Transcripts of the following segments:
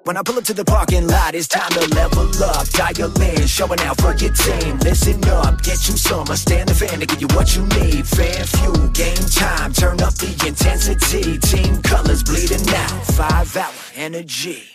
When I pull up to the parking lot, it's time to level up. Dial in, showing out for your team. Listen up, get you some. Stand the fan to give you what you need. Fan fuel, game time, turn up the intensity. Team colors bleeding out, 5-hour energy.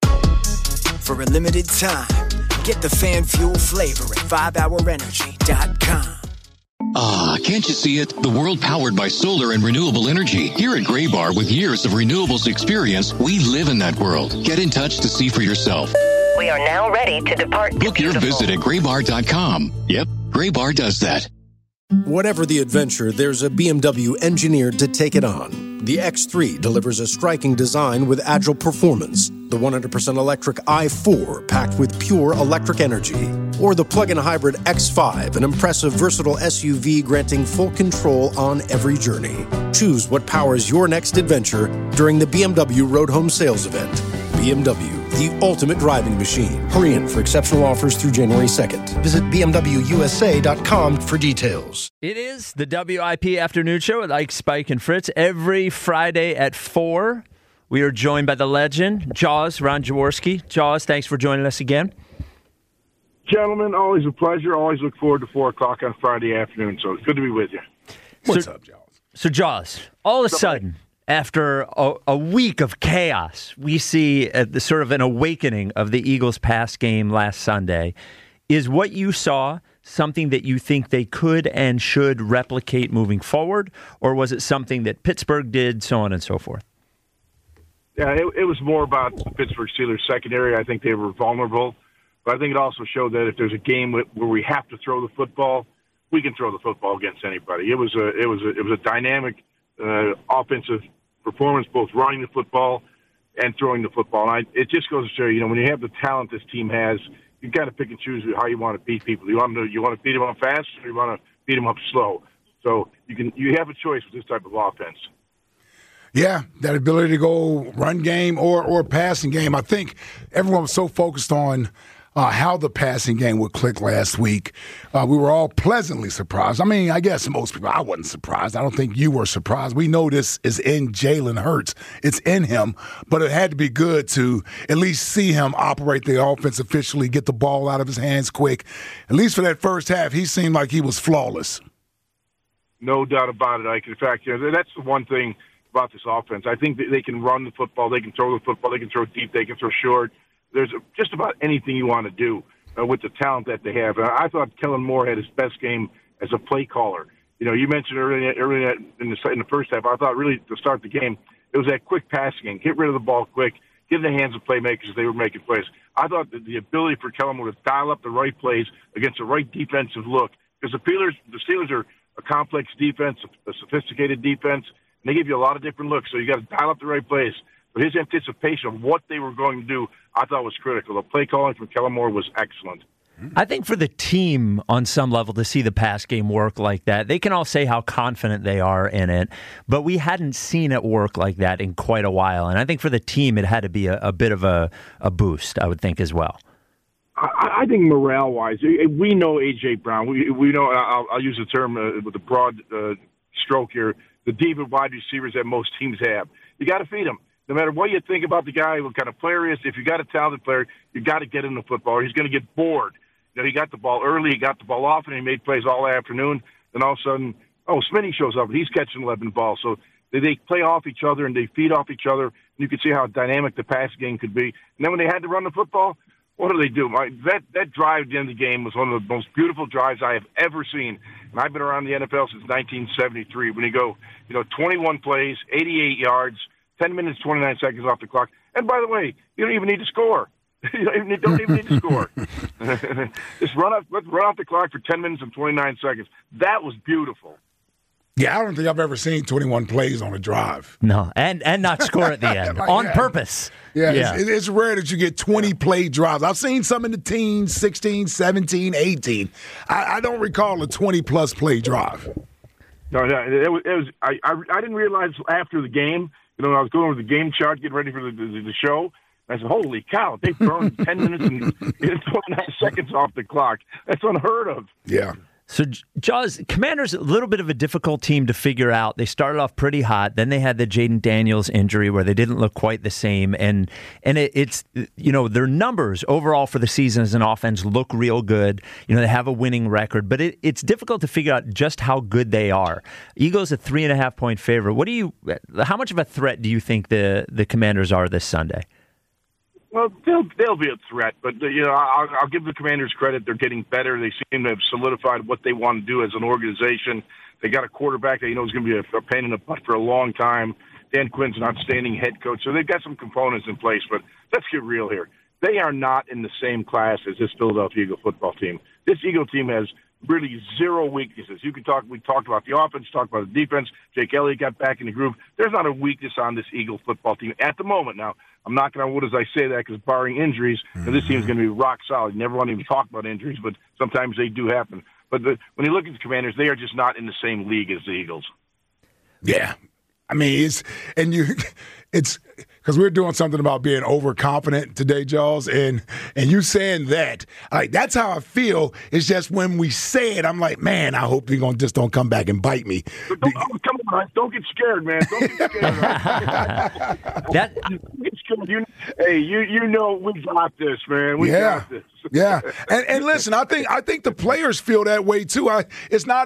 For a limited time, get the fan fuel flavor at 5hourenergy.com. Ah, can't you see it? The world powered by solar and renewable energy. Here at Graybar, with years of renewables experience, we live in that world. Get in touch to see for yourself. We are now ready to depart. Book your visit at graybar.com. Yep, Graybar does that. Whatever the adventure, there's a BMW engineered to take it on. The X3 delivers a striking design with agile performance. The 100% electric i4 packed with pure electric energy. Or the plug-in hybrid X5, an impressive, versatile SUV granting full control on every journey. Choose what powers your next adventure during the BMW Road Home Sales Event. BMW, the ultimate driving machine. Hurry in for exceptional offers through January 2nd. Visit BMWUSA.com for details. It is the WIP Afternoon Show with Ike, Spike, and Fritz every Friday at 4. We are joined by the legend, Jaws, Ron Jaworski. Jaws, thanks for joining us again. Gentlemen, always a pleasure. Always look forward to 4 o'clock on Friday afternoon, so it's good to be with you. What's up, Jaws? So, Jaws, all of a sudden, after a week of chaos, we see the sort of an awakening of the Eagles' pass game last Sunday. Is what you saw something that you think they could and should replicate moving forward, or was it something that Pittsburgh did, so on and so forth? Yeah, it was more about the Pittsburgh Steelers secondary. I think they were vulnerable, but I think it also showed that if there's a game where we have to throw the football, we can throw the football against anybody. It was a dynamic offensive performance, both running the football and throwing the football. And it just goes to show you, when you have the talent this team has, you got to pick and choose how you want to beat people. You want to beat them up fast, or you want to beat them up slow. So you have a choice with this type of offense. Yeah, that ability to go run game or passing game. I think everyone was so focused on how the passing game would click last week. We were all pleasantly surprised. I mean, I guess most people, I wasn't surprised. I don't think you were surprised. We know this is in Jalen Hurts. It's in him, but it had to be good to at least see him operate the offense efficiently, get the ball out of his hands quick. At least for that first half, he seemed like he was flawless. No doubt about it, Ike. In fact, that's the one thing about this offense. I think that they can run the football, they can throw the football, they can throw deep, they can throw short. There's just about anything you want to do with the talent that they have. I thought Kellen Moore had his best game as a play caller. You mentioned earlier in the first half, I thought really to start the game, it was that quick passing game. Get rid of the ball quick, get in the hands of playmakers as they were making plays. I thought that the ability for Kellen Moore to dial up the right plays against the right defensive look, because the Steelers are a complex defense, a sophisticated defense, and they give you a lot of different looks, so you got to dial up the right plays. But his anticipation of what they were going to do, I thought was critical. The play calling from Kellen Moore was excellent. I think for the team, on some level, to see the pass game work like that, they can all say how confident they are in it, but we hadn't seen it work like that in quite a while. And I think for the team, it had to be a bit of a boost, I would think, as well. I think morale-wise, we know A.J. Brown. We know, I'll use the term with a broad stroke here, the deep wide receivers that most teams have. You got to feed them. No matter what you think about the guy, what kind of player he is, if you got a talented player, you got to get him the football, or he's going to get bored. He got the ball early, he got the ball often, he made plays all afternoon. Then all of a sudden, Smitty shows up, and he's catching 11 balls. So they play off each other, and they feed off each other. And you can see how dynamic the pass game could be. And then when they had to run the football, what do they do? That drive at the end of the game was one of the most beautiful drives I have ever seen. And I've been around the NFL since 1973. When you go, 21 plays, 88 yards, 10 minutes, 29 seconds off the clock. And by the way, you don't even need to score. You don't even need to score. Just run off the clock for 10 minutes and 29 seconds. That was beautiful. Yeah, I don't think I've ever seen 21 plays on a drive. No, and not score at the end on purpose. Yeah. It's rare that you get 20-play drives. I've seen some in the teens, 16, 17, 18. I don't recall a 20-plus play drive. No, it was. I didn't realize after the game. I was going over the game chart, getting ready for the show. I said, holy cow, they burned 10 minutes and 29 seconds off the clock. That's unheard of. Yeah. So, Jaws, Commanders, a little bit of a difficult team to figure out. They started off pretty hot. Then they had the Jaden Daniels injury where they didn't look quite the same. And it's, their numbers overall for the season as an offense look real good. They have a winning record. But it's difficult to figure out just how good they are. Eagles a 3.5-point favorite. How much of a threat do you think the Commanders are this Sunday? Well, they'll be a threat, but I'll give the Commanders credit. They're getting better. They seem to have solidified what they want to do as an organization. They got a quarterback that is going to be a pain in the butt for a long time. Dan Quinn's an outstanding head coach, so they've got some components in place. But let's get real here. They are not in the same class as this Philadelphia Eagle football team. This Eagle team has really zero weaknesses. We talked about the offense, talked about the defense. Jake Elliott got back in the groove. There's not a weakness on this Eagle football team at the moment. Now, I'm knocking on wood as I say that because barring injuries, this team is going to be rock solid. You never want to even talk about injuries, but sometimes they do happen. But when you look at the Commanders, they are just not in the same league as the Eagles. Yeah. I mean, it's because we're doing something about being overconfident today, Jaws, and you saying that, that's how I feel. It's just when we say it, I'm like, man, I hope you're just don't come back and bite me. Come on, don't get scared, man. Don't get scared. Don't get scared. We got this, man. We got this. Yeah, and listen, I think the players feel that way too. It's not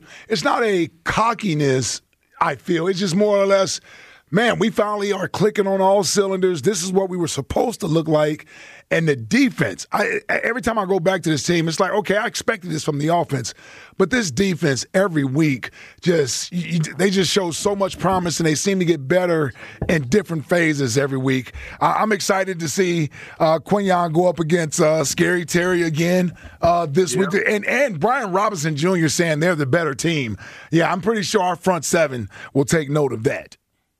a cockiness. I feel it's just more or less, man, we finally are clicking on all cylinders. This is what we were supposed to look like. And the defense, every time I go back to this team, it's like, okay, I expected this from the offense. But this defense every week, they just show so much promise, and they seem to get better in different phases every week. I'm excited to see Quinyon go up against Scary Terry again this week. And Brian Robinson Jr. saying they're the better team. Yeah, I'm pretty sure our front seven will take note of that.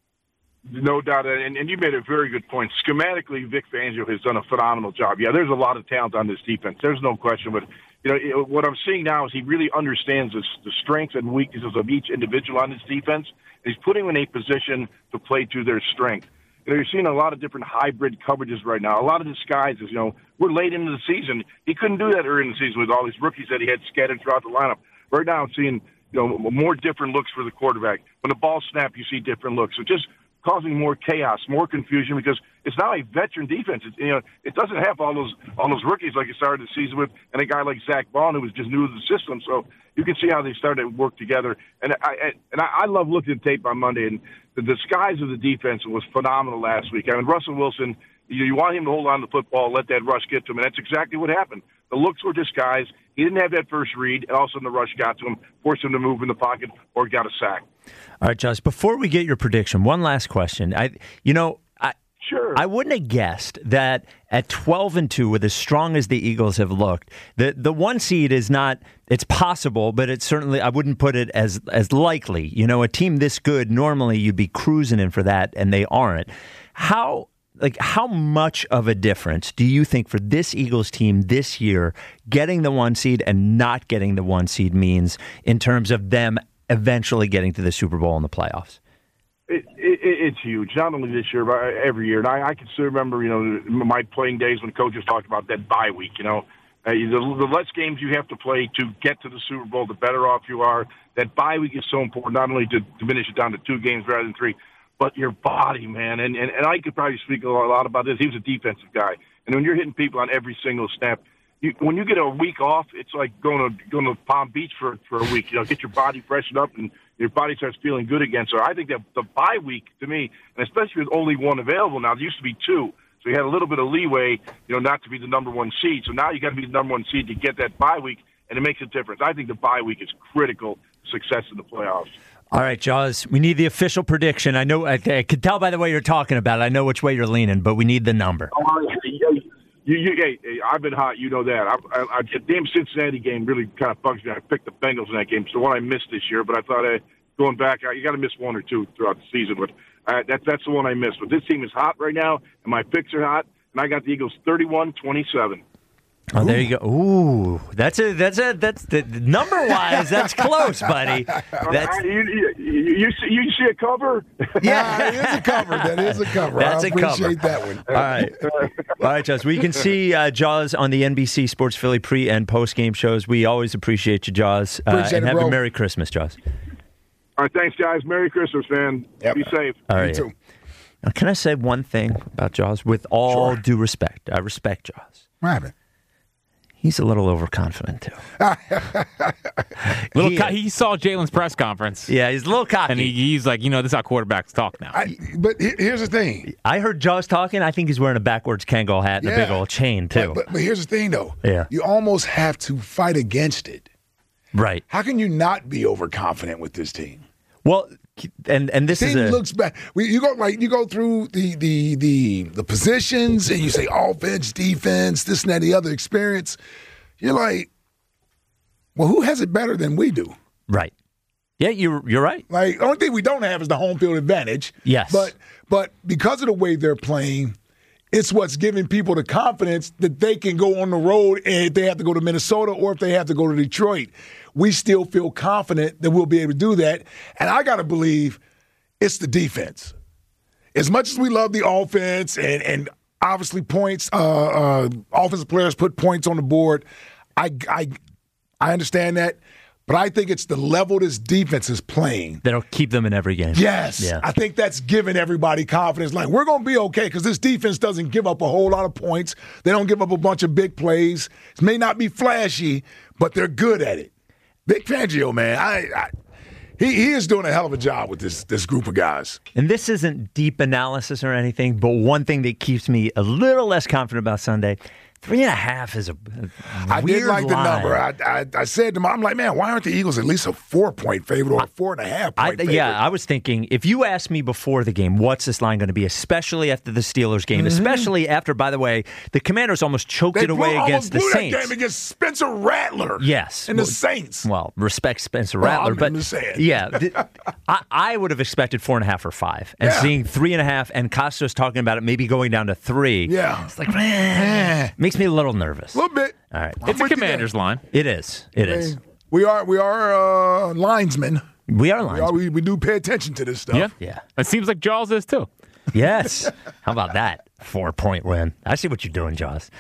No doubt, and you made a very good point. Schematically, Vic Fangio has done a phenomenal job. Yeah, there's a lot of talent on this defense. There's no question, but what I'm seeing now is he really understands the strengths and weaknesses of each individual on this defense. He's putting them in a position to play to their strength. You're seeing a lot of different hybrid coverages right now, a lot of disguises. We're late into the season. He couldn't do that early in the season with all these rookies that he had scattered throughout the lineup. Right now, I'm seeing more different looks for the quarterback. When the ball snaps, you see different looks. So just causing more chaos, more confusion, because it's now a veteran defense. It doesn't have all those rookies like it started the season with, and a guy like Zach Vaughn who was just new to the system. So you can see how they started to work together. And I love looking at tape on Monday, and the disguise of the defense was phenomenal last week. I mean, Russell Wilson, you want him to hold on to the football, let that rush get to him, and that's exactly what happened. The looks were disguised. He didn't have that first read, and all of a sudden the rush got to him, forced him to move in the pocket, or got a sack. All right, Josh, before we get your prediction, one last question. Sure. I wouldn't have guessed that at 12-2, with as strong as the Eagles have looked, the one seed is not, it's possible, but it's certainly, I wouldn't put it as likely. A team this good, normally you'd be cruising in for that, and they aren't. How much of a difference do you think for this Eagles team this year, getting the one seed and not getting the one seed means in terms of them eventually getting to the Super Bowl and the playoffs? It's huge, not only this year, but every year. And I can still remember, my playing days when coaches talked about that bye week. The less games you have to play to get to the Super Bowl, the better off you are. That bye week is so important, not only to diminish it down to 2 games rather than 3, but your body, man. And I could probably speak a lot about this. He was a defensive guy. And when you're hitting people on every single snap, when you get a week off, it's like going to Palm Beach for a week. Get your body freshened up and your body starts feeling good again. So I think that the bye week, to me, and especially with only one available now, there used to be 2. So you had a little bit of leeway, not to be the number 1 seed. So now you got to be the number 1 seed to get that bye week, and it makes a difference. I think the bye week is critical to success in the playoffs. All right, Jaws, we need the official prediction. I know, I could tell by the way you're talking about it. I know which way you're leaning, but we need the number. Hey, I've been hot. You know that. The damn Cincinnati game really kind of bugs me. I picked the Bengals in that game. It's the one I missed this year, but I thought going back, you got to miss 1 or 2 throughout the season. But that's the one I missed. But this team is hot right now, and my picks are hot, and I got the Eagles 31-27. Oh, there you go. Ooh, that's number wise. That's close, buddy. That's You see a cover? Yeah, it is a cover. That is a cover. That's I a cover. appreciate that one. all right, Jaws. We can see Jaws on the NBC Sports Philly pre and post game shows. We always appreciate you, Jaws, Appreciate and it, have bro. a Merry Christmas, Jaws. All right, thanks, guys. Merry Christmas, man. Yep. Be safe. All Me right. too. Now, can I say one thing about Jaws? With all Sure. due respect, I respect Jaws. What happened? He's a little overconfident too. He saw Jalen's press conference. Yeah, he's a little cocky. And he's like, this is how quarterbacks talk now. But here's the thing. I heard Jaws talking. I think he's wearing a backwards Kangol hat and a big old chain too. But here's the thing, though. Yeah. You almost have to fight against it. Right. How can you not be overconfident with this team? Well, and this Team is looks bad. You go through the positions and you say offense, defense, this and that, the other experience. You're like, well, who has it better than we do? right. Yeah, you're right. Like, the only thing we don't have is the home field advantage. Yes. But because of the way they're playing, it's what's giving people the confidence that they can go on the road, and if they have to go to Minnesota or if they have to go to Detroit, we still feel confident that we'll be able to do that. And I got to believe it's the defense. As much as we love the offense and obviously points, offensive players put points on the board, I understand that. But I think it's the level this defense is playing. That'll keep them in every game. Yes. Yeah. I think that's giving everybody confidence. Like, we're going to be okay because this defense doesn't give up a whole lot of points. They don't give up a bunch of big plays. It may not be flashy, but they're good at it. Vic Fangio, man, he is doing a hell of a job with this group of guys. And this isn't deep analysis or anything, but one thing that keeps me a little less confident about Sunday, 3.5 is a I weird did like the line. number. I said to him, I'm like, man, why aren't the Eagles at least a 4-point favorite or a 4.5 point favorite? Yeah, I was thinking, if you asked me before the game, what's this line going to be, especially after the Steelers game, especially after, by the way, the Commanders almost choked it away against the Saints. That game against Spencer Rattler. Yes. And the Saints. Well, respect Spencer Well, Rattler, I'm but just saying. yeah, I would have expected 4.5 or 5, and seeing 3.5, and Costas talking about it maybe going down to 3. Yeah. It's like, makes me a little nervous. A little bit. All right. It's a Commanders line. It is. It is. We are linesmen. We are lines. We do pay attention to this stuff. Yeah. Yeah. It seems like Jaws is too. Yes. How about that? 4-point win. I see what you're doing, Jaws.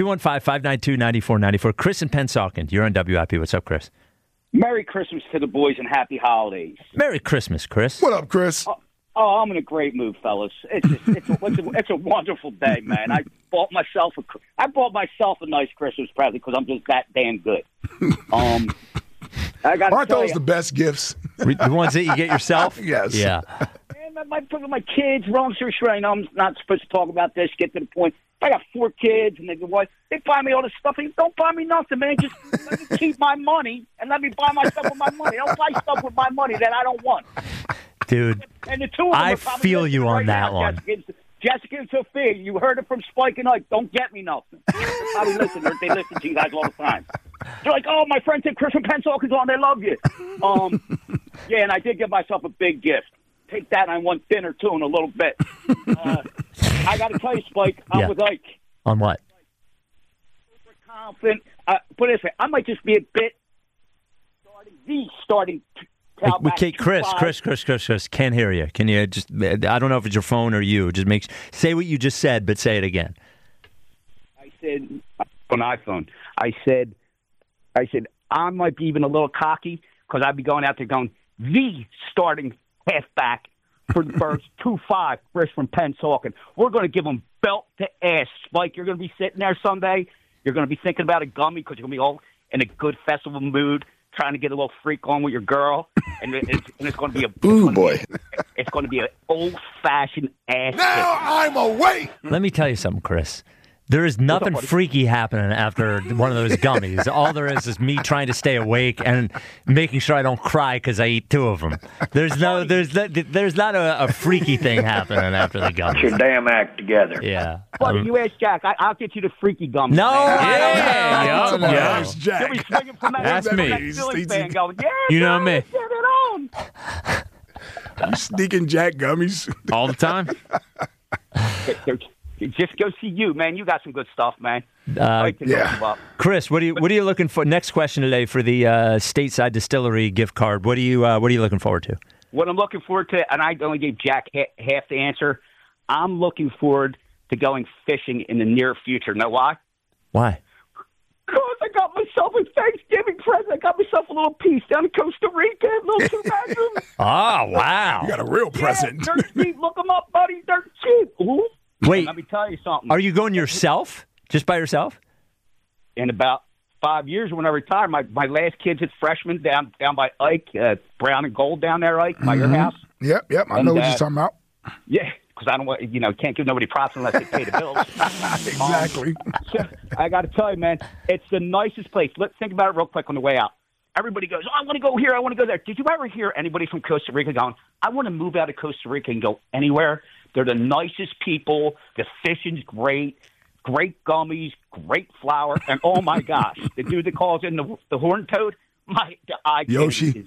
215-592-9494. Chris in Pennsauken. You're on WIP. What's up, Chris? Merry Christmas to the boys and happy holidays. Merry Christmas, Chris. What up, Chris? Oh, I'm in a great mood, fellas. It's a wonderful day, man. I bought myself a nice Christmas present because I'm just that damn good. I got. Aren't those the best gifts? The ones that you get yourself? Yes. Yeah. Man, my kids, wrong sure I know I'm not supposed to talk about this. Get to the point. I got 4 kids, and they buy me all this stuff. And don't buy me nothing, man. Just let me keep my money and let me buy my stuff with my money. Don't buy stuff with my money that I don't want. Dude, And the two of them I are probably feel you listening on right that now, one. Jessica and Sophia, you heard it from Spike and Ike. Don't get me nothing. They're probably listening. They listen to you guys all the time. They're like, oh, my friend said Chris from Pennsauken's on. They love you. Yeah, and I did give myself a big gift. Take that, and I want dinner, too, in a little bit. I got to tell you, Spike, I'm with Ike. On what? Super confident. Put it this way, I might just be a bit starting. Okay, Chris, can't hear you. Can you just, I don't know if it's your phone or you, just say what you just said, but say it again. I said, on iPhone, I said, I might be even a little cocky because I'd be going out there going, the starting halfback for the Birds, 2-5, Chris from Pennsauken. We're going to give them belt to ass. Spike, you're going to be sitting there Sunday. You're going to be thinking about a gummy because you're going to be all in a good festival mood, trying to get a little freak on with your girl, and it's going to be it's going to be an old-fashioned ass. Now I'm awake. Let me tell you something, Chris. There is nothing freaky happening after one of those gummies. All there is me trying to stay awake and making sure I don't cry because I eat 2 of them. There's not a freaky thing happening after the gummies. Get your damn act together. Yeah. But you ask Jack, I'll get you the freaky gummies. No, Yeah. That's Jack. You'll be swinging from that. That's me. That Philly fan going, yeah, You know me. get it on. You sneaking Jack gummies. All the time. Just go see you, man. You got some good stuff, man. Chris, what are you looking for? Next question today for the Stateside Distillery gift card. What are you looking forward to? What I'm looking forward to, and I only gave Jack half the answer. I'm looking forward to going fishing in the near future. Know why? Why? Because I got myself a Thanksgiving present. I got myself a little piece down in Costa Rica, a little 2-bedroom. Oh, wow. You got a real present. They're cheap. Look them up, buddy. They're cheap. Ooh. Wait. Let me tell you something. Are you going yourself? Just by yourself? In about 5 years, when I retire, my last kid's a freshman down by Ike, Brown and Gold down there, Ike, by your house. Yep. I know what you're talking about. Yeah. Because I don't want, can't give nobody props unless they pay the bills. Exactly. So I got to tell you, man, it's the nicest place. Let's think about it real quick on the way out. Everybody goes, I want to go here, I want to go there. Did you ever hear anybody from Costa Rica going, I want to move out of Costa Rica and go anywhere? They're the nicest people. The fishing's great. Great gummies, great flour, and oh my gosh, the dude that calls in the horned toad, Yoshi.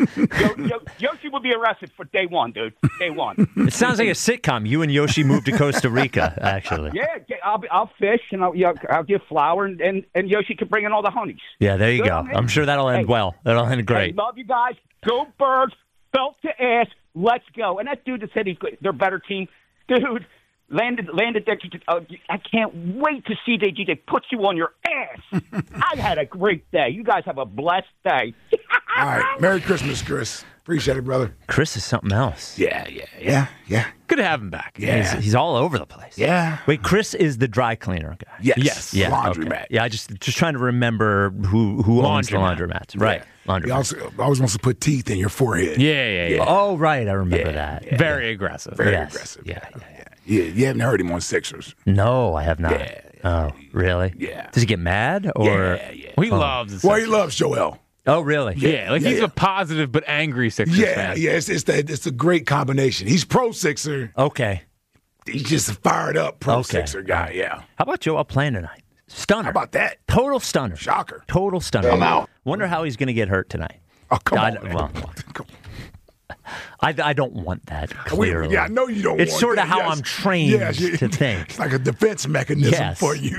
Yoshi would be arrested for day one, dude. Day one. It sounds like a sitcom. You and Yoshi moved to Costa Rica, actually. Yeah, I'll fish and I'll give flour and Yoshi can bring in all the honeys. Yeah, there you go. I'm sure that'll end well. That'll end great. I love you guys. Go Birds. Belt to ass. Let's go. And that dude that said they're a better team, dude. Landed Dixie. I can't wait to see DJ put you on your ass. I had a great day. You guys have a blessed day. All right. Merry Christmas, Chris. Appreciate it, brother. Chris is something else. Yeah. Good to have him back. Yeah. He's all over the place. Yeah. Wait, Chris is the dry cleaner guy. Yes. Yeah. Laundromat. Okay. Yeah, I just trying to remember who owns the laundromats. Right. He also always wants to put teeth in your forehead. Yeah. Oh, right. I remember that. Yeah. Very aggressive. Very aggressive. Yeah. You haven't heard him on Sixers. No, I have not. Yeah. Oh, really? Yeah. Does he get mad or? Yeah. Well, he loves. Well, he loves Joel. Oh, really? Yeah, he's a positive but angry Sixers fan. Yeah. It's a great combination. He's pro Sixer. Okay. He's just a fired up pro Sixer guy. Yeah. How about Joel playing tonight? Stunner. How about that? Total stunner. Shocker. Total stunner. I'm out. Wonder how he's going to get hurt tonight. Oh, come on. Man. I don't want that, clearly. I know you don't want It's sort of that. how Yes. I'm trained to think. It's like a defense mechanism for you.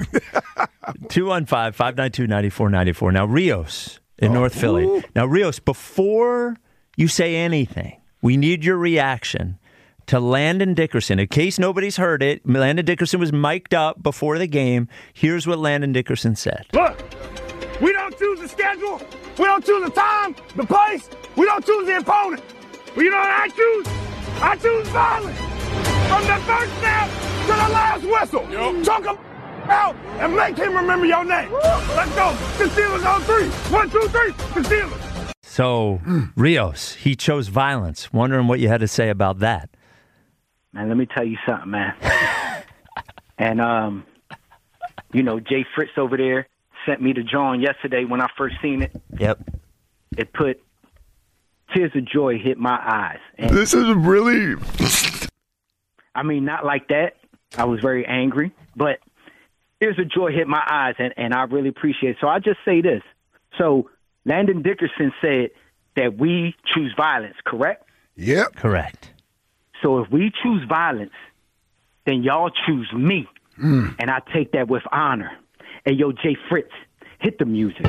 215-592-9494. Now, Rios in North Philly. Now, Rios, before you say anything, we need your reaction to Landon Dickerson. In case nobody's heard it, Landon Dickerson was mic'd up before the game. Here's what Landon Dickerson said. Look, we don't choose the schedule. We don't choose the time, the place. We don't choose the opponent. But you know what I choose? I choose violence. From the first snap to the last whistle. Choke him out and make him remember your name. Let's go. The Steelers on 3. 1, 2, 3. The Steelers. So, Rios, he chose violence. Wondering what you had to say about that. Man, let me tell you something, man. And, Jay Fritz over there sent me the drawing yesterday when I first seen it. Yep. It put tears of joy hit my eyes. And this is really... I mean, not like that. I was very angry, but tears of joy hit my eyes, and I really appreciate it. So I just say this. So Landon Dickerson said that we choose violence, correct? Yep. Correct. So if we choose violence, then y'all choose me. And I take that with honor. Hey, yo, Jay Fritz, hit the music.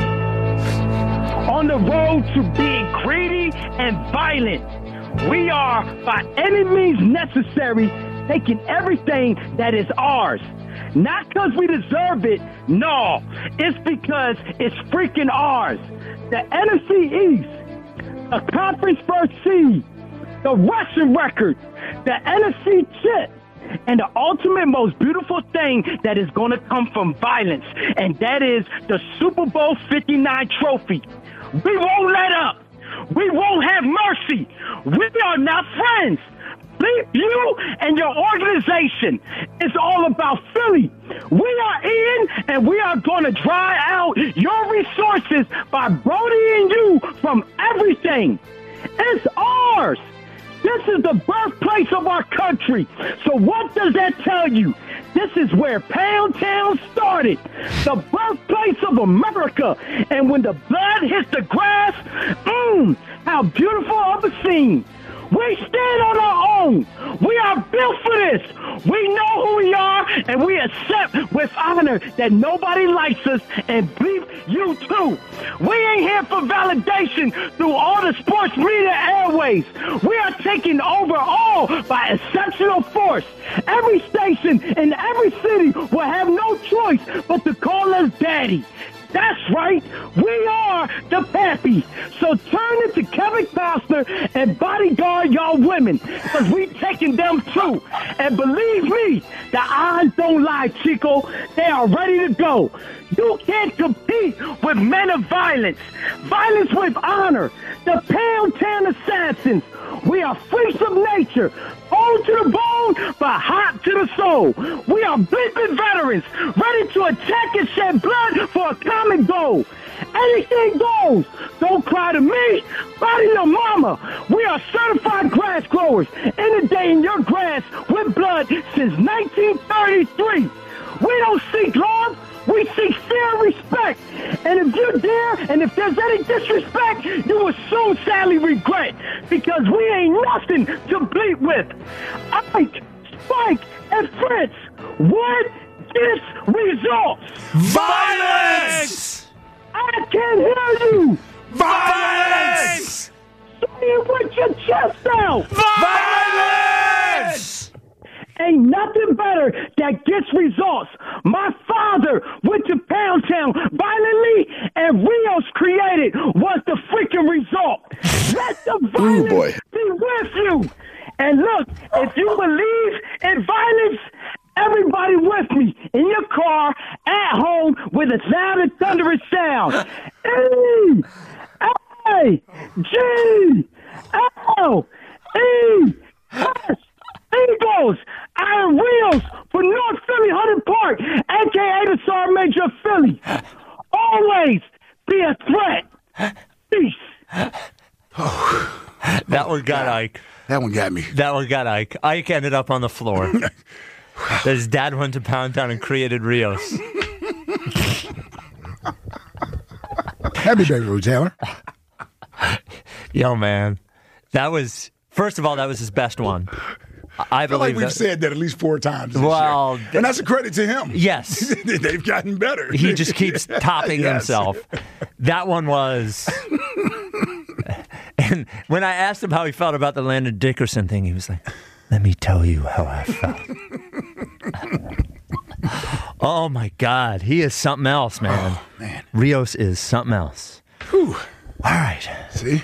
On the road to being greedy and violent, we are, by any means necessary, taking everything that is ours. Not because we deserve it, no. It's because it's freaking ours. The NFC East, the conference first seed, the rushing record, the NFC chip, and the ultimate most beautiful thing that is going to come from violence, and that is the Super Bowl 59 trophy. We won't let up. We won't have mercy. We are not friends. Leave you and your organization. It's all about Philly. We are in, and we are going to dry out your resources by brodying you from everything. It's ours. This is the birthplace of our country. So what does that tell you? This is where Pound Town started, the birthplace of America. And when the blood hits the grass, how beautiful of a scene. We stand on our own. We are built for this. We know who we are, and we accept with honor that nobody likes us, and bleep you too. We ain't here for validation through all the sports media airways. We are taking over all by exceptional force. Every station in every city will have no choice but to call us daddy. That's right, we are the Pappy. So turn it to Kevin Costner and bodyguard y'all women, because we taking them too. And believe me, the odds don't lie, Chico. They are ready to go. You can't compete with men of violence. Violence with honor. The Pound Town Assassins. We are freaks of nature. Bone to the bone, but hot to the soul. We are bleeping veterans, ready to attack and shed blood for a common goal. Anything goes. Don't cry to me, cry to your mama. We are certified grass growers, inundating your grass with blood since 1933. We don't seek love. We seek fear and respect. And if you dare, and if there's any disrespect, you will soon sadly regret, because we ain't nothing to bleat with. Ike, Spike, and Fritz, what is results? Violence! I can't hear you! Violence! Say it with your chest out! Violence! Ain't nothing better that gets results. My father went to Pound Town violently, and Rios created was the freaking result. Let the violence be with you. And look, if you believe in violence, everybody with me in your car, at home, with a loud and thunderous sound. E, A, G, L, E, S. Eagles, Iron Wheels for North Philly, Hunter Park, a.k.a. the Sergeant Major of Philly. Always be a threat. Peace. That one got Ike. That one got me. That one got Ike. Ike ended up on the floor. His dad went to Pound Town and created Rios. Happy birthday, Taylor. Yo, man. That was, first of all, that was his best one. I feel like believe we've said that at least 4 times this well, year. And that's a credit to him. Yes. They've gotten better. He just keeps topping himself. That one was... And when I asked him how he felt about the Landon Dickerson thing, he was like, let me tell you how I felt. Oh, my God. He is something else, man. Oh, man. Rios is something else. Whew. All right. See?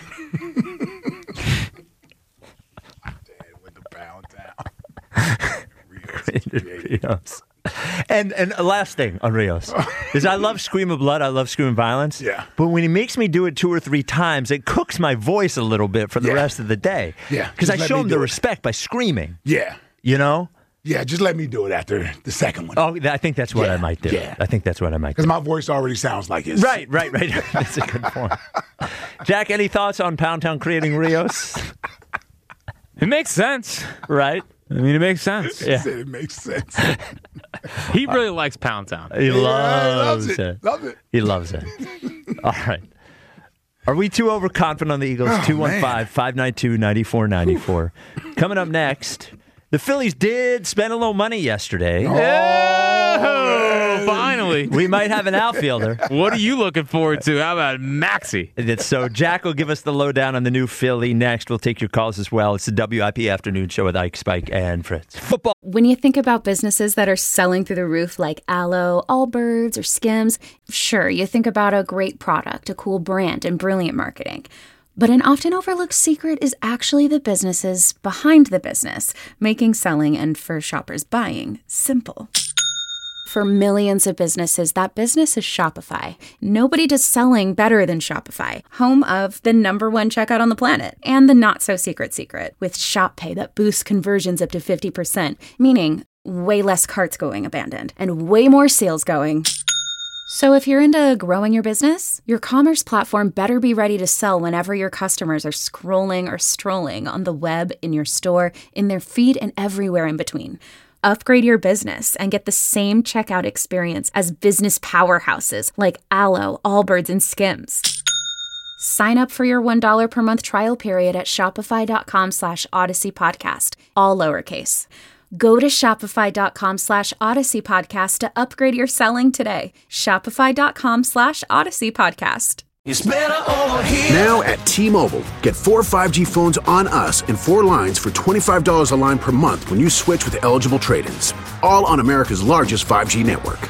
Rios. And last thing on Rios is I love screaming blood. I love screaming violence. Yeah. But when he makes me do it 2 or 3 times, it cooks my voice a little bit for the rest of the day. Yeah. Because I show him the respect by screaming. Yeah. You know? Yeah, just let me do it after the second one. Oh, I think that's what I might do. Yeah. I think that's what I might do. Because my voice already sounds like his. Right. That's a good point. Jack, any thoughts on Pound Town creating Rios? It makes sense. Right? I mean, it makes sense. He said it makes sense. He really likes Pound Town. He loves it. Loves it. He loves it. All right. Are we too overconfident on the Eagles? 215-592-9494. Coming up next, the Phillies did spend a little money yesterday. Oh, finally. We might have an outfielder. What are you looking forward to? How about Maxie? So Jack will give us the lowdown on the new Philly next. We'll take your calls as well. It's the WIP Afternoon Show with Ike, Spike, and Fritz. Football. When you think about businesses that are selling through the roof like Aloe, Allbirds, or Skims, sure, you think about a great product, a cool brand, and brilliant marketing. But an often overlooked secret is actually the businesses behind the business, making selling and for shoppers buying simple. For millions of businesses, that business is Shopify. Nobody does selling better than Shopify, home of the #1 checkout on the planet and the not-so-secret secret with Shop Pay that boosts conversions up to 50%, meaning way less carts going abandoned and way more sales going. So if you're into growing your business, your commerce platform better be ready to sell whenever your customers are scrolling or strolling on the web, in your store, in their feed, and everywhere in between. Upgrade your business and get the same checkout experience as business powerhouses like Aloe, Allbirds, and Skims. Sign up for your $1 per month trial period at shopify.com/Odyssey Podcast, all lowercase. Go to shopify.com/Odyssey Podcast to upgrade your selling today. Shopify.com/Odyssey Podcast. It's better over here. Now at T-Mobile, get 4 5G phones on us and 4 lines for $25 a line per month when you switch with eligible trade-ins. All on America's largest 5G network.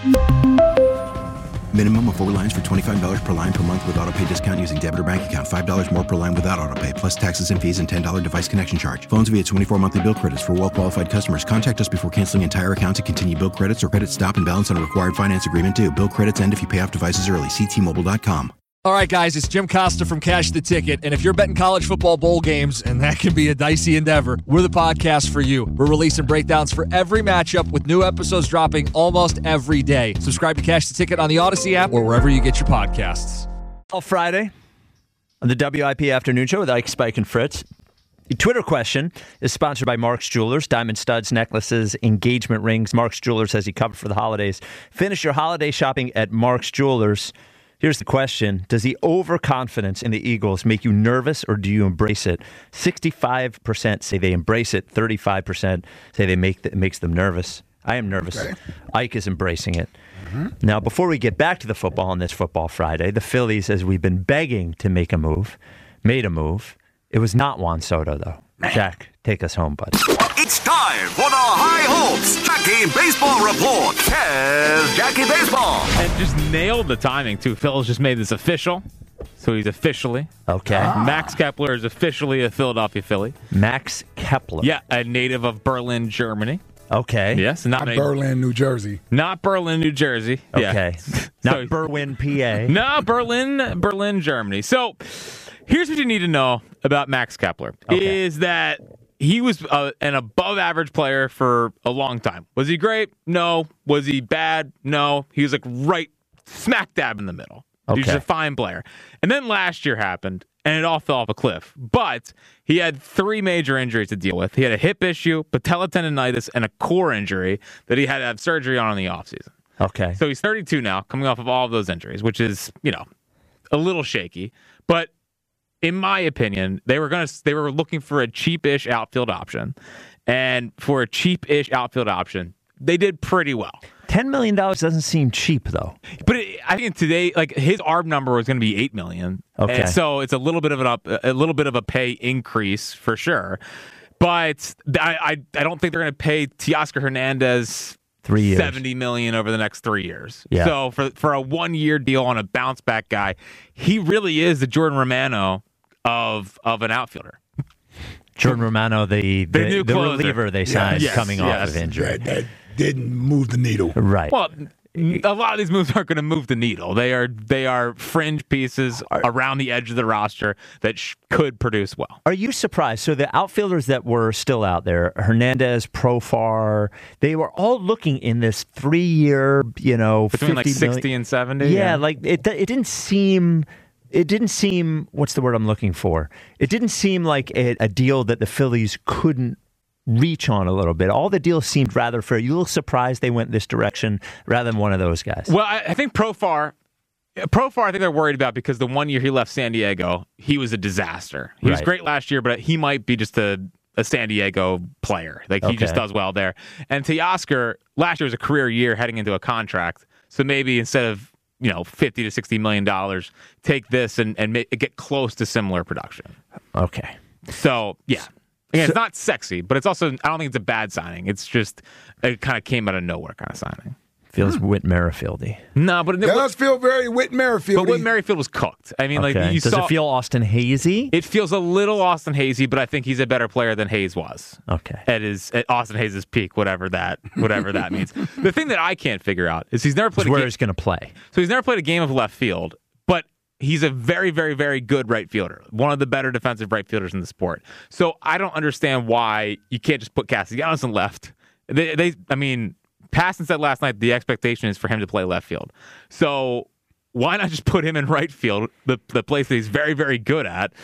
Minimum of 4 lines for $25 per line per month with autopay discount using debit or bank account. $5 more per line without autopay, plus taxes and fees and $10 device connection charge. Phones via 24 monthly bill credits for well-qualified customers. Contact us before canceling entire account to continue bill credits or credit stop and balance on a required finance agreement due. Bill credits end if you pay off devices early. See T-Mobile.com. All right, guys, it's Jim Costa from Cash the Ticket, and if you're betting college football bowl games, and that can be a dicey endeavor, we're the podcast for you. We're releasing breakdowns for every matchup with new episodes dropping almost every day. Subscribe to Cash the Ticket on the Odyssey app or wherever you get your podcasts. All Friday on the WIP Afternoon Show with Ike, Spike, and Fritz. The Twitter question is sponsored by Mark's Jewelers. Diamond studs, necklaces, engagement rings. Mark's Jewelers has you covered for the holidays. Finish your holiday shopping at Mark's Jewelers. Here's the question. Does the overconfidence in the Eagles make you nervous or do you embrace it? 65% say they embrace it. 35% say it makes them nervous. I am nervous. Okay. Ike is embracing it. Mm-hmm. Now, before we get back to the football on this Football Friday, the Phillies, as we've been begging to make a move, made a move. It was not Juan Soto, though. Jack, take us home, bud. It's time for the High Hopes Jackie Baseball Report. Here's Jackie Baseball. And just nailed the timing, too. Phil's just made this official. So he's officially. Okay. Max Kepler is officially a Philadelphia Philly. Max Kepler. Yeah, a native of Berlin, Germany. Okay. Yes. Not Berlin, New Jersey. Not Berlin, New Jersey. Okay. Yeah. Not Berwyn, PA. No, Berlin, Germany. So here's what you need to know about Max Kepler. Okay. Is that he was an above-average player for a long time. Was he great? No. Was he bad? No. He was like right smack dab in the middle. Okay. He was a fine player. And then last year happened, and it all fell off a cliff. But he had 3 major injuries to deal with. He had a hip issue, patella tendonitis, and a core injury that he had to have surgery on in the offseason. Okay. So he's 32 now, coming off of all of those injuries, which is, a little shaky. But in my opinion, they were looking for a cheap-ish outfield option. And for a cheap-ish outfield option, they did pretty well. $10 million doesn't seem cheap, though. But I think today, his ARB number was going to be $8 million. Okay. And so it's a little bit of a pay increase for sure. But I don't think they're going to pay Teoscar Hernandez 3 years. $70 million over the next 3 years. Yeah. So for a 1-year deal on a bounce back guy, he really is the Jordan Romano of an outfielder. Jordan Romano, the reliever they signed coming off of injury. That didn't move the needle. Right. Well, a lot of these moves aren't going to move the needle. They are fringe pieces around the edge of the roster that could produce well. Are you surprised? So the outfielders that were still out there, Hernandez, Profar, they were all looking in this 3-year, between like 60 million. and 70. Yeah, like it didn't seem. It didn't seem. What's the word I'm looking for? It didn't seem like a deal that the Phillies couldn't reach on a little bit. All the deals seemed rather fair. You a little surprised they went this direction rather than one of those guys? Well, I think Profar, I think they're worried about because the 1 year he left San Diego, he was a disaster. He was great last year, but he might be just a San Diego player. He just does well there. And Teoscar, last year was a career year heading into a contract. So maybe instead of $50 to $60 million, take this and get close to similar production. Okay. So, yeah. Again, it's not sexy, but it's also, I don't think it's a bad signing. It's just, it kind of came out of nowhere kind of signing. Feels Whit Merrifield-y. No, but it does feel very Whit Merrifield-y. But Whit Merrifield was cooked. I mean, does it feel Austin Hazy? It feels a little Austin Hazy, but I think he's a better player than Hayes was. Okay. At Austin Hayes' peak, whatever that means. The thing that I can't figure out is he's never played where he's going to play. So he's never played a game of left field, but he's a very, very, very good right fielder. One of the better defensive right fielders in the sport. So I don't understand why you can't just put Castellanos in left. Passan said last night the expectation is for him to play left field. So why not just put him in right field, the place that he's very, very good at,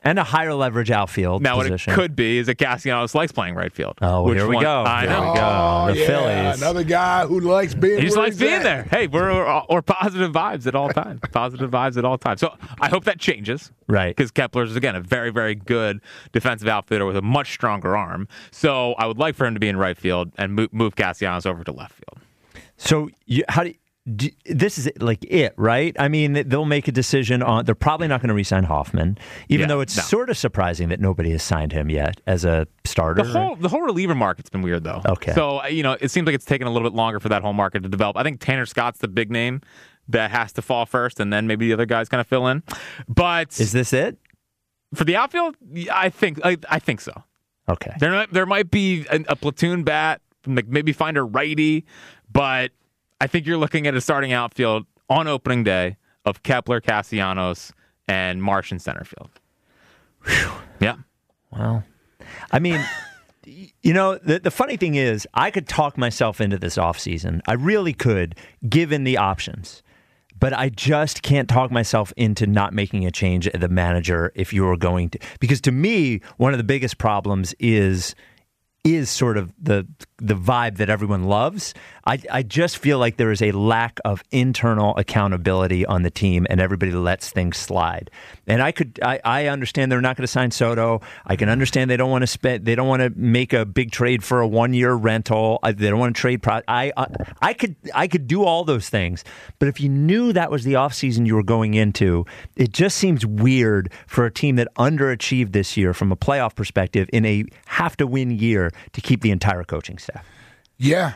And a higher leverage outfield now, position. What it could be is that Castellanos likes playing right field. Oh, here we go. I know. Here we go. The Phillies. Another guy who likes being He just where likes he's being at. there. Hey, we're positive vibes at all times. Positive vibes at all times. So I hope that changes. Right. Because Kepler's, again, a very, very good defensive outfielder with a much stronger arm. So I would like for him to be in right field and move Castellanos over to left field. So this is like it, right? I mean, they'll make a decision on. They're probably not going to re-sign Hoffman, even though it's sort of surprising that nobody has signed him yet as a starter. The whole reliever market's been weird, though. Okay. So it seems like it's taken a little bit longer for that whole market to develop. I think Tanner Scott's the big name that has to fall first, and then maybe the other guys kind of fill in. But is this it for the outfield? I think so. Okay. There might be a platoon bat, like maybe find a righty, but I think you're looking at a starting outfield on opening day of Kepler, Castellanos, and Marsh in center field. Whew. Yeah. Well, I mean, the funny thing is, I could talk myself into this offseason. I really could, given the options. But I just can't talk myself into not making a change at the manager if you were going to. Because to me, one of the biggest problems is sort of the vibe that everyone loves. I just feel like there is a lack of internal accountability on the team, and everybody lets things slide. And I understand they're not going to sign Soto. I can understand they don't want to make a big trade for a 1-year rental. They don't want to trade. I could do all those things, but if you knew that was the offseason you were going into, it just seems weird for a team that underachieved this year from a playoff perspective in a have-to-win year to keep the entire coaching staff. Yeah.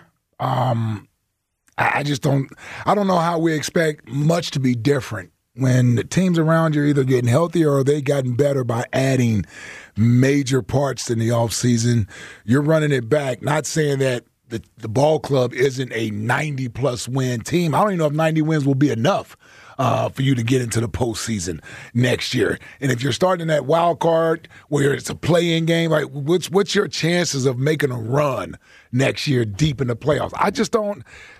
I just don't know how we expect much to be different when the teams around you are either getting healthier or they gotten better by adding major parts in the offseason. You're running it back, not saying that the ball club isn't a 90-plus win team. I don't even know if 90 wins will be enough for you to get into the postseason next year. And if you're starting that wild card where it's a play-in game, like what's your chances of making a run next year deep in the playoffs? I just don't.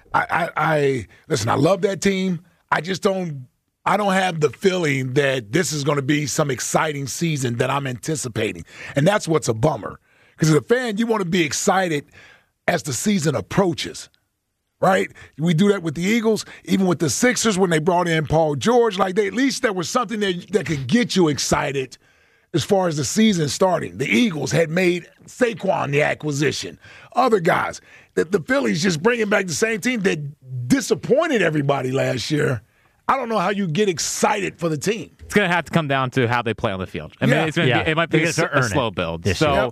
Listen, I love that team. I don't have the feeling that this is going to be some exciting season that I'm anticipating. And that's what's a bummer. Because as a fan, you want to be excited as the season approaches. Right? We do that with the Eagles, even with the Sixers when they brought in Paul George. Like at least there was something that could get you excited as far as the season starting. The Eagles had made Saquon the acquisition. Other guys. The Phillies just bringing back the same team that disappointed everybody last year. I don't know how you get excited for the team. It's going to have to come down to how they play on the field. I mean, it might be a slow build. So,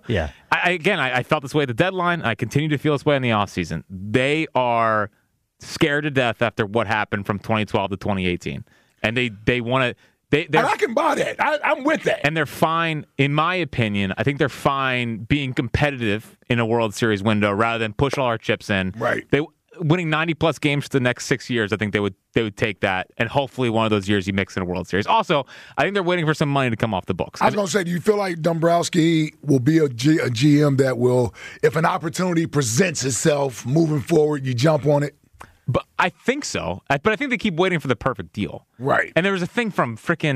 I felt this way at the deadline. I continue to feel this way in the offseason. They are scared to death after what happened from 2012 to 2018. And they want to... And I can buy that. I'm with that. And they're fine, in my opinion. I think they're fine being competitive in a World Series window rather than push all our chips in. Right. Winning 90-plus games for the next 6 years, I think they would take that, and hopefully one of those years you mix in a World Series. Also, I think they're waiting for some money to come off the books. I was going to say, do you feel like Dombrowski will be a GM that will, if an opportunity presents itself moving forward, you jump on it? But I think so. But I think they keep waiting for the perfect deal. Right. And there was a thing from freaking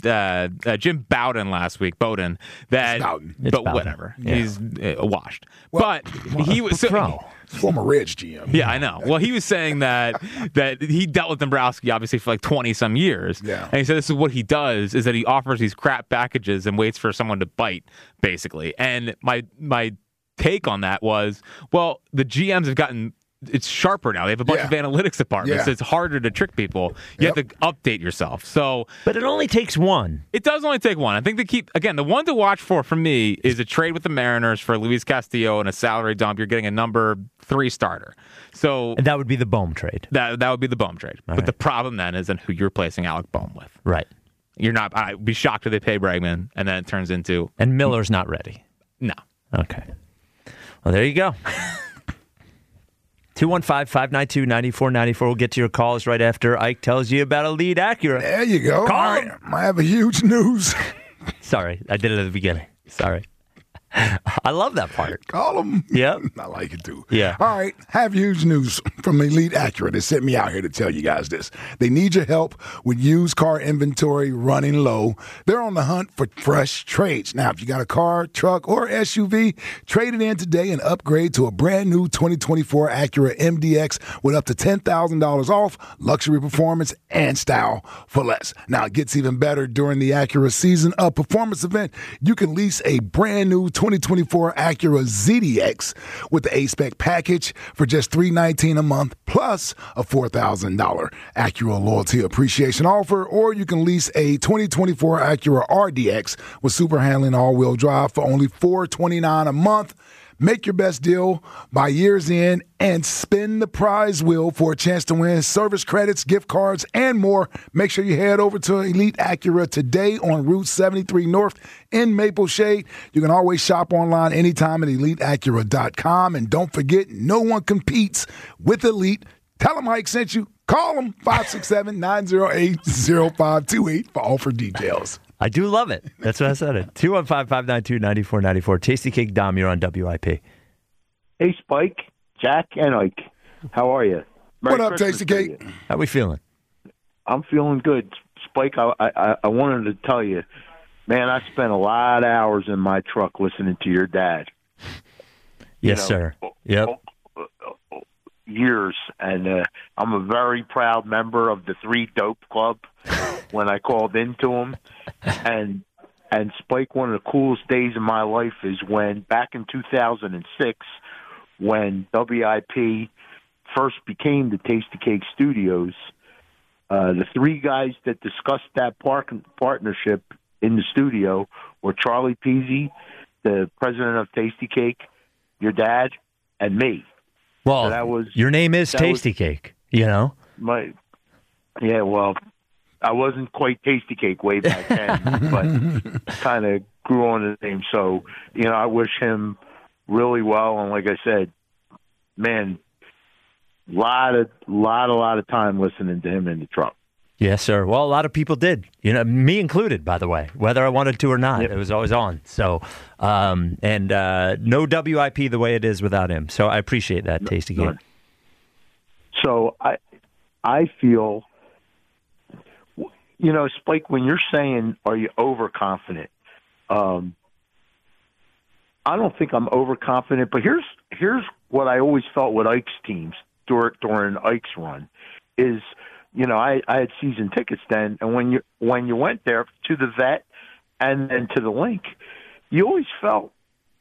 Jim Bowden last week. Bowden. Bowden. Whatever. Yeah. He's washed. But he was... Former Reds GM. Yeah, I know. Well, he was saying that he dealt with Dombrowski obviously for like 20-some years. Yeah. And he said this is what he does, is that he offers these crap packages and waits for someone to bite, basically. And my take on that was, well, the GMs have gotten... It's sharper now. They have a bunch of analytics departments. So it's harder to trick people. You have to update yourself. But it only takes one. It does only take one. I think the one to watch for me is a trade with the Mariners for Luis Castillo and a salary dump. You're getting a number 3 starter. So and that would be the Bohm trade. That would be the Bohm trade. But the problem then is who you're replacing Alec Bohm with. Right. You're not. I'd be shocked if they pay Bregman, and then it turns into. And Miller's not ready. No. Okay. Well, there you go. 215-592-9494. We'll get to your calls right after Ike tells you about Elite Acura. There you go. Call him. I have a huge news. Sorry, I did it at the beginning. Sorry. I love that part. Call them. Yeah. I like it too. Yeah. All right. Have huge news from Elite Acura. They sent me out here to tell you guys this. They need your help with used car inventory running low. They're on the hunt for fresh trades. Now, if you got a car, truck, or SUV, trade it in today and upgrade to a brand new 2024 Acura MDX with up to $10,000 off, luxury performance, and style for less. Now, it gets even better during the Acura Season of Performance event. You can lease a brand new 2024 Acura ZDX with the A-Spec package for just $319 a month plus a $4,000 Acura loyalty appreciation offer, or you can lease a 2024 Acura RDX with super handling all-wheel drive for only $429 a month. Make your best deal by year's end and spin the prize wheel for a chance to win service credits, gift cards, and more. Make sure you head over to Elite Acura today on Route 73 North in Maple Shade. You can always shop online anytime at EliteAcura.com. And don't forget, no one competes with Elite. Tell them Mike sent you. Call them 567-908-0528 for offer details. I do love it. That's what I said it. 215-592-9494. Tasty Cake Dom, you're on WIP. Hey, Spike, Jack, and Ike. How are you? What up, Tasty Cake? How we feeling? I'm feeling good. Spike, I wanted to tell you, man, I spent a lot of hours in my truck listening to your dad. Yes, sir. Yep. Years, and I'm a very proud member of the 3 Dope Club when I called into him. And Spike, one of the coolest days of my life is when, back in 2006, when WIP first became the Tasty Cake Studios, the 3 guys that discussed that partnership in the studio were Charlie Peasy, the president of Tasty Cake, your dad, and me. Well, so that was, your name is Tasty Cake, you know? Well, I wasn't quite Tasty Cake way back then, but kind of grew on the name. So, I wish him really well. And like I said, man, lot of time listening to him in the truck. Yes, sir. Well, a lot of people did, me included, by the way, whether I wanted to or not. Yep. It was always on. So, no WIP the way it is without him. So I appreciate that, Tasty Cake. So I feel, Spike, when you're saying, are you overconfident? I don't think I'm overconfident, but here's what I always felt with Ike's teams during Ike's run is, I had season tickets then, and when you went there to the Vet and then to the Link, you always felt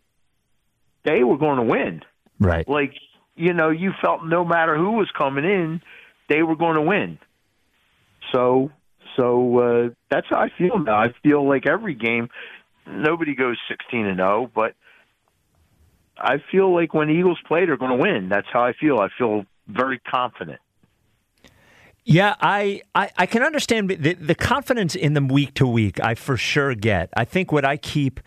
they were going to win. Right. Like, you felt no matter who was coming in, they were going to win. So that's how I feel now. I feel like every game, nobody goes 16-0, but I feel like when the Eagles play, they're going to win. That's how I feel. I feel very confident. Yeah, I can understand the confidence in them week to week. I for sure get. I think what I keep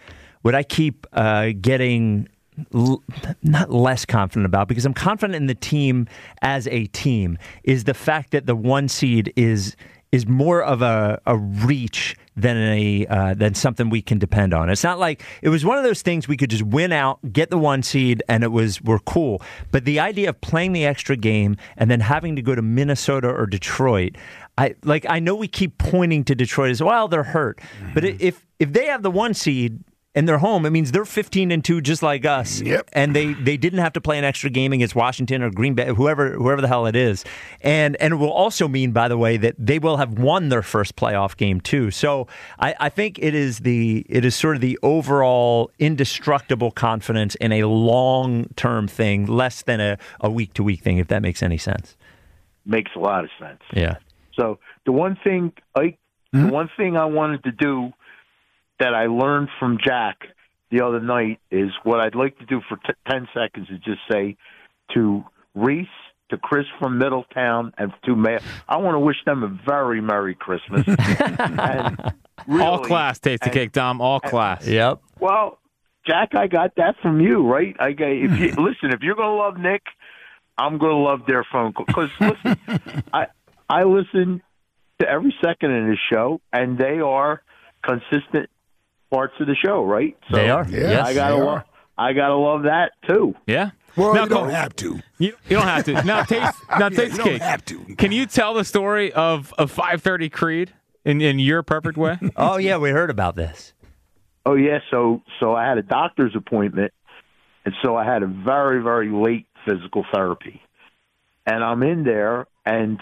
getting not less confident about, because I'm confident in the team as a team, is the fact that the 1 seed is more of a reach than something we can depend on. It's not like it was one of those things we could just win out, get the 1 seed, and we're cool. But the idea of playing the extra game and then having to go to Minnesota or Detroit, I know we keep pointing to Detroit as well. They're hurt, but if they have the 1 seed and they're home, it means they're 15-2 just like us. Yep. And they didn't have to play an extra game against Washington or Green Bay, whoever the hell it is. And it will also mean, by the way, that they will have won their first playoff game too. So I think it is sort of the overall indestructible confidence in a long-term thing, less than a week-to-week thing, if that makes any sense. Makes a lot of sense. Yeah. So the one thing I wanted to do that I learned from Jack the other night is what I'd like to do for 10 seconds is just say to Reese, to Chris from Middletown, and to Mayor, I want to wish them a very Merry Christmas. And really, all class, Tasty Cake, Dom, all class. Yep. Well, Jack, I got that from you, right? If you're going to love Nick, I'm going to love their phone call. Because, listen, I listen to every second in this show, and they are consistent parts of the show, right? So they are. Yes, I gotta love that too. Yeah. Well, now, you don't have to. You don't have to. Now, Taste you don't Cake. have to. Can you tell the story of 5:30 Creed in your perfect way? Oh yeah, we heard about this. Oh yeah, so I had a doctor's appointment, and so I had a very, very late physical therapy, and I'm in there, and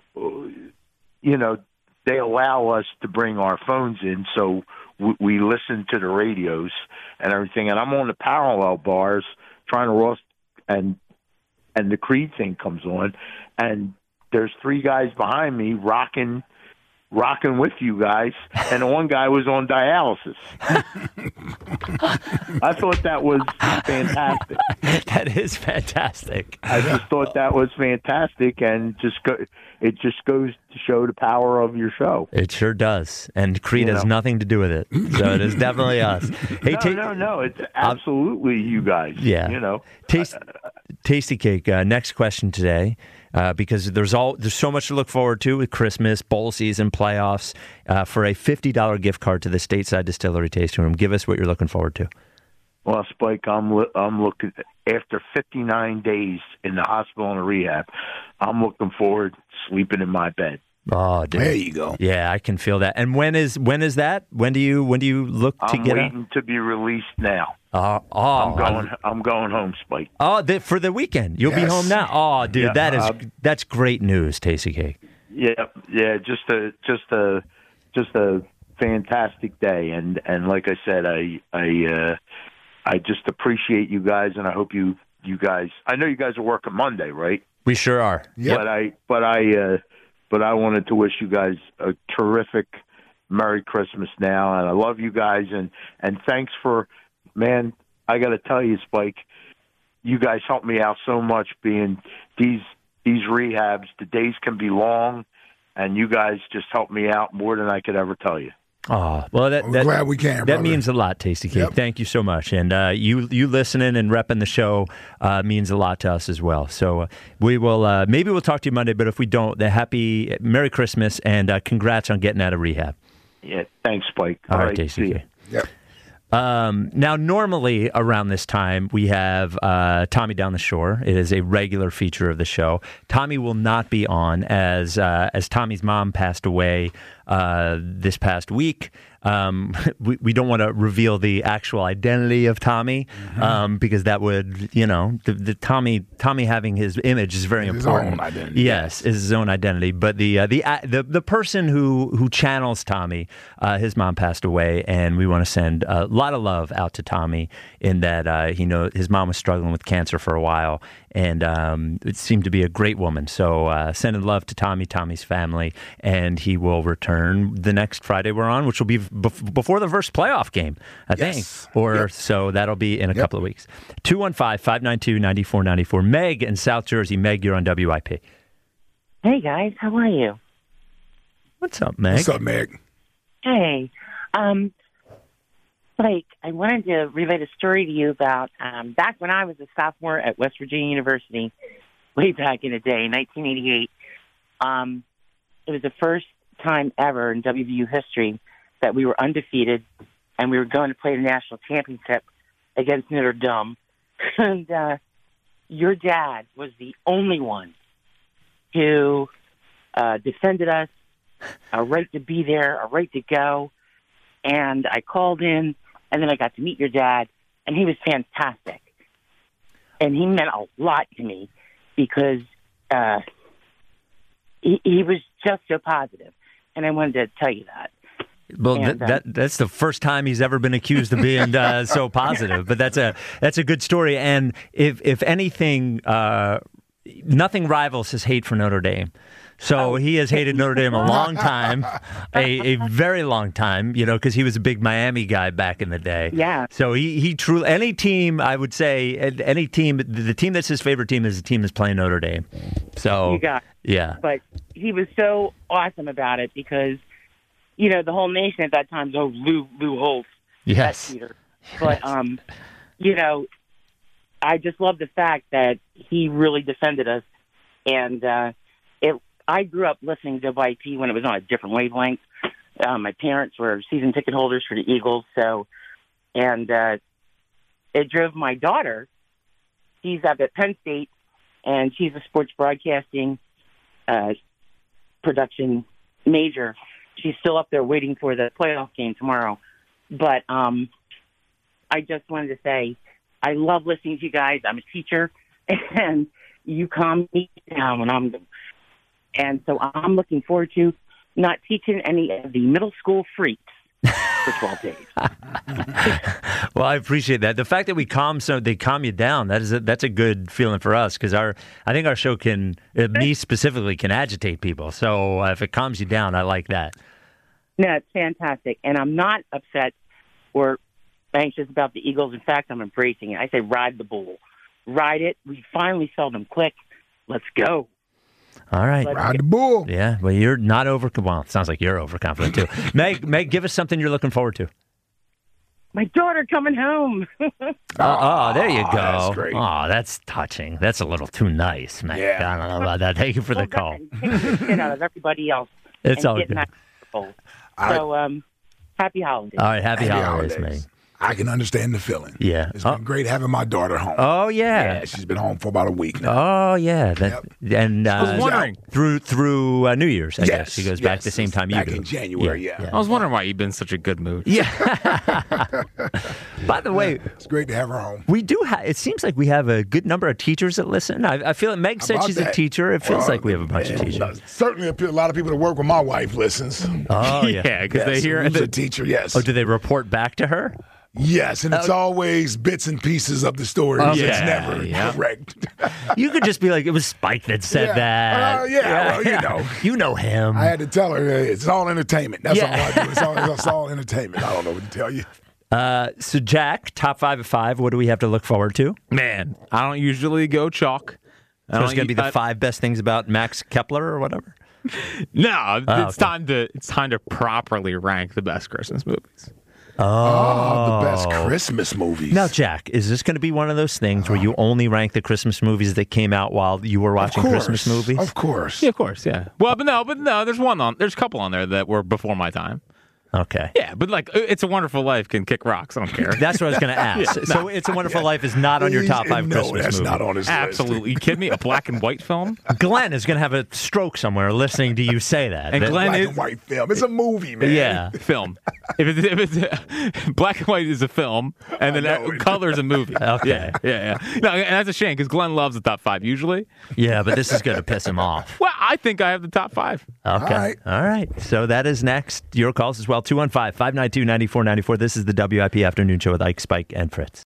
they allow us to bring our phones in, so we listen to the radios and everything, and I'm on the parallel bars trying to roast, and the Creed thing comes on, and there's three guys behind me rocking with you guys, and the one guy was on dialysis. I thought that was fantastic. That is fantastic. I just thought that was fantastic, and it just goes to show the power of your show. It sure does, and Creed has nothing to do with it, so it is definitely us. Hey, no, it's absolutely you guys. Yeah, Tasty Cake. Next question today. Because there's so much to look forward to with Christmas, bowl season, playoffs, for a $50 gift card to the Stateside Distillery Tasting Room. Give us what you're looking forward to. Well, Spike, I'm looking after 59 days in the hospital and rehab. I'm looking forward to sleeping in my bed. Oh, dude. There you go. Yeah, I can feel that. And when is that? When do you look to get out? I'm waiting to be released now. I'm going home, Spike. Oh, for the weekend. You'll be home now. Oh, dude, that's great news, Tasty Cake. Yeah, just a fantastic day, and like I said, I just appreciate you guys, and I hope you guys. I know you guys are working Monday, right? We sure are. Yeah. But I wanted to wish you guys a terrific Merry Christmas now, and I love you guys, and thanks for, man, I got to tell you, Spike, you guys helped me out so much being these rehabs. The days can be long, and you guys just helped me out more than I could ever tell you. Oh, well, we're glad we can. That means a lot, Tasty Cake. Yep. Thank you so much, and you listening and repping the show means a lot to us as well. So we will maybe we'll talk to you Monday, but if we don't, happy Merry Christmas and congrats on getting out of rehab. Yeah, thanks, Spike. All right, Tasty Cake. Yep. Now, normally around this time, we have Tommy Down the Shore. It is a regular feature of the show. Tommy will not be on as Tommy's mom passed away this past week. We don't want to reveal the actual identity of Tommy because that would, the Tommy having his image is very important. His own identity. Yes, is his own identity. But the person who channels Tommy, his mom passed away, and we want to send a lot of love out to Tommy in that his mom was struggling with cancer for a while, and it seemed to be a great woman. So sending love to Tommy's family, and he will return the next Friday we're on, which will be before the first playoff game, I think. So that'll be in a couple of weeks. 215-592-9494. Meg in South Jersey. Meg, you're on WIP. Hey, guys. How are you? What's up, Meg? What's up, Meg? Hey. Blake, I wanted to relate a story to you about back when I was a sophomore at West Virginia University, way back in the day, 1988. It was the first time ever in WVU history that we were undefeated, and we were going to play the national championship against Notre Dame. And your dad was the only one who defended us, a right to be there, a right to go. And I called in, and then I got to meet your dad, and he was fantastic. And he meant a lot to me because he was just so positive. And I wanted to tell you that. Well, that's the first time he's ever been accused of being so positive. But that's a good story. And if anything, nothing rivals his hate for Notre Dame. So he has hated Notre Dame a long time, a very long time, because he was a big Miami guy back in the day. Yeah. So he truly, any team, I would say, any team, the team that's his favorite team is the team that's playing Notre Dame. So, yeah. But he was so awesome about it because, the whole nation at that time was, Lou Holtz. Yes. Peter. But, I just love the fact that he really defended us. And I grew up listening to WIP when it was on a different wavelength. My parents were season ticket holders for the Eagles, and it drove my daughter. She's up at Penn State, and she's a sports broadcasting production major. She's still up there waiting for the playoff game tomorrow. But I just wanted to say I love listening to you guys. I'm a teacher, and you calm me down when and so I'm looking forward to not teaching any of the middle school freaks for 12 days. Well, I appreciate that. The fact that they calm you down, that's a good feeling for us, because I think our show me specifically, can agitate people. So if it calms you down, I like that. No, it's fantastic. And I'm not upset or anxious about the Eagles. In fact, I'm embracing it. I say ride the bull. Ride it. We finally saw them click. Let's go. All right. Ride the bull. Yeah, well, you're not well, it sounds like you're overconfident, too. Meg, give us something you're looking forward to. My daughter coming home. There you go. That's great. Oh, that's touching. That's a little too nice, Meg. Yeah. I don't know about that. Thank you for the call. Get out of everybody else. It's all get good. So, happy holidays. All right, happy holidays, Meg. I can understand the feeling. Yeah. It's been great having my daughter home. Oh, yeah. She's been home for about a week now. Oh, yeah. And I was wondering. Through New Year's, I guess. She goes back the same time you do. Back in January, yeah. I was wondering why you've been in such a good mood. Yeah. By the way, it's great to have her home. We do it seems like we have a good number of teachers that listen. I feel like Meg said she's a teacher. It feels like we have a bunch of teachers. Certainly a lot of people that work with my wife listens. Oh, yeah. Yeah, because they hear who's a teacher, yes. Oh, do they report back to her? Yes, and it's always bits and pieces of the story. Okay. It's never correct. You could just be like, it was Spike that said that. Well, You know him. I had to tell her it's all entertainment. That's all I do. It's all entertainment. I don't know what to tell you. So, Jack, top 5 of 5, what do we have to look forward to? Man, I don't usually go chalk. So it's going to be the 5 best things about Max Kepler or whatever? No, it's time to properly rank the best Christmas movies. Oh, the best Christmas movies. Now, Jack, is this going to be one of those things where you only rank the Christmas movies that came out while you were watching Christmas movies? Of course. Yeah, of course, yeah. Well, but no, there's a couple on there that were before my time. Okay. Yeah, but like It's a Wonderful Life can kick rocks. I don't care. That's what I was going to ask. So It's a Wonderful Life is not on your top 5 Christmas movies. No, that's not on his list. Absolutely. You kidding me? A black and white film? Glenn is going to have a stroke somewhere listening to you say that. And Glenn black and white film. It's a movie, man. Yeah. Film. If it's black and white is a film, and then color is a movie. Okay. Yeah. No, and that's a shame because Glenn loves the top 5 usually. Yeah, but this is going to piss him off. Well, I think I have the top 5. Okay. All right. So that is next. Your calls as well. 215-592-9494. This is the WIP Afternoon Show with Ike, Spike, and Fritz.